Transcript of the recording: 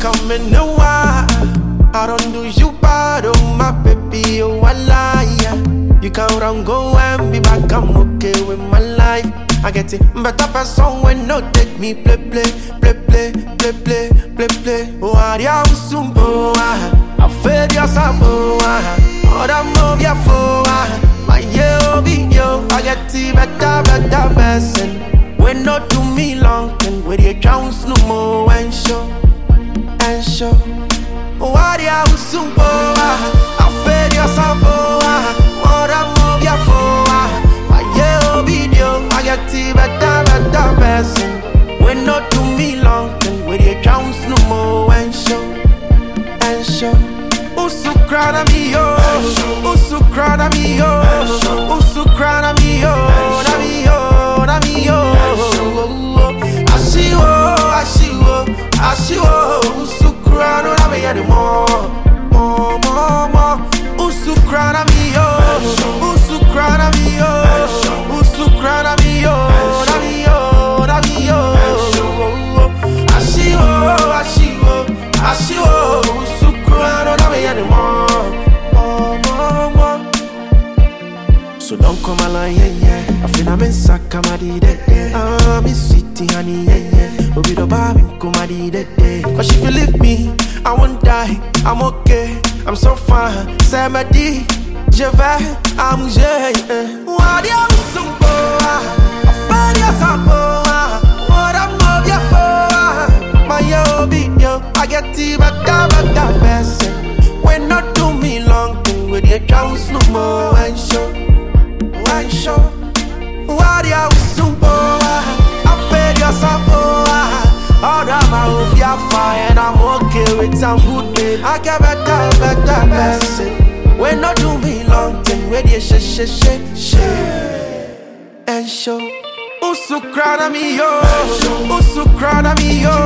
coming no why. I don't do you bad, oh my baby, oh I lie. You can run, go and be back, I'm okay with my life. I get it better person when no take me play. Oh, I am soon, oh, I fed yourself, oh, oh, that move your phone, my yo, video. I get it better person. When not do me long, and with your chance no more, and show. Oh, I am soon, oh, I fed yourself, oh, oh, that move your phone, my yo, video. I get it better person. When not do me long, and with your chance no more, and show. Usu crana mi yo, usu crana mi yo, usu crana mi yo, na mi yo. Ashiwo, usu crana na me anymore, more. Usu crana mi yo, usu crana mi yo, usu crana mi yo, na mi yo. Ashiwo, usu crana na me anymore, more. So don't come along, yeah. I feel I'm in Sakamadi, I'm in sweetie, honey, yeah. But we don't buy me, come at the cause if you leave me, I won't die, I'm okay, I'm so fine. Samadi, je vais, I'm j'ai. What you so I find yourself, what I'm of your phone. My yo, beat yo, I get to better person. When not do me long thing with your chance no more, and show. What you so I fed yourself, all that my off your fire, and I'm okay with some good day. I get better person. When not do me long thing with your shit and show. Usu crana mi yo, usu crana mi yo,